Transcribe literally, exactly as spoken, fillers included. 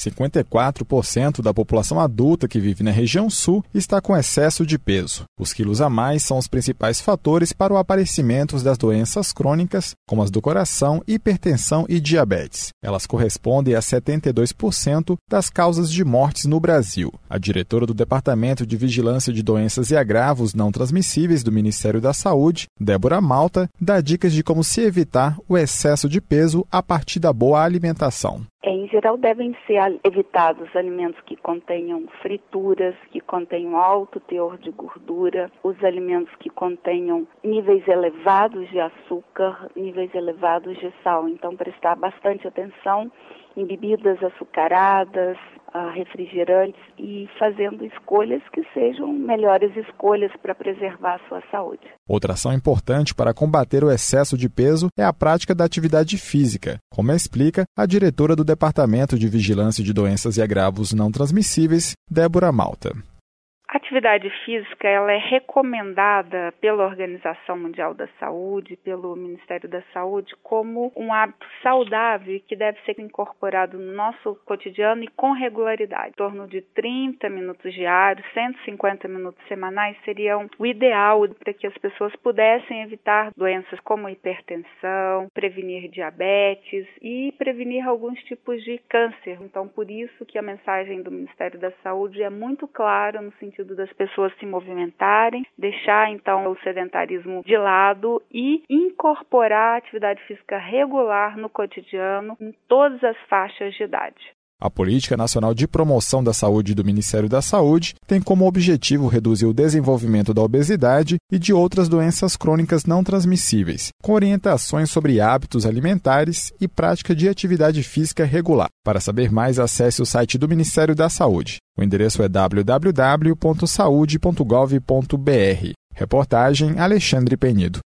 cinquenta e quatro por cento da população adulta que vive na região sul está com excesso de peso. Os quilos a mais são os principais fatores para o aparecimento das doenças crônicas, como as do coração, hipertensão e diabetes. Elas correspondem a setenta e dois por cento das causas de mortes no Brasil. A diretora do Departamento de Vigilância de Doenças e Agravos Não Transmissíveis do Ministério da Saúde, Débora Malta, dá dicas de como se evitar o excesso de peso a partir da boa alimentação. Em geral, devem ser evitados alimentos que contenham frituras, que contenham alto teor de gordura, os alimentos que contenham níveis elevados de açúcar, níveis elevados de sal. Então, prestar bastante atenção em bebidas açucaradas, refrigerantes e fazendo escolhas que sejam melhores escolhas para preservar a sua saúde. Outra ação importante para combater o excesso de peso é a prática da atividade física, como explica a diretora do Departamento de Vigilância de Doenças e Agravos Não Transmissíveis, Débora Malta. A atividade física ela é recomendada pela Organização Mundial da Saúde, pelo Ministério da Saúde, como um hábito saudável que deve ser incorporado no nosso cotidiano e com regularidade. Em torno de trinta minutos diários, cento e cinquenta minutos semanais seriam o ideal para que as pessoas pudessem evitar doenças como hipertensão, prevenir diabetes e prevenir alguns tipos de câncer. Então, por isso que a mensagem do Ministério da Saúde é muito clara no sentido das pessoas se movimentarem, deixar então o sedentarismo de lado e incorporar a atividade física regular no cotidiano em todas as faixas de idade. A Política Nacional de Promoção da Saúde do Ministério da Saúde tem como objetivo reduzir o desenvolvimento da obesidade e de outras doenças crônicas não transmissíveis, com orientações sobre hábitos alimentares e prática de atividade física regular. Para saber mais, acesse o site do Ministério da Saúde. O endereço é w w w ponto saude ponto gov ponto b r. Reportagem Alexandre Penido.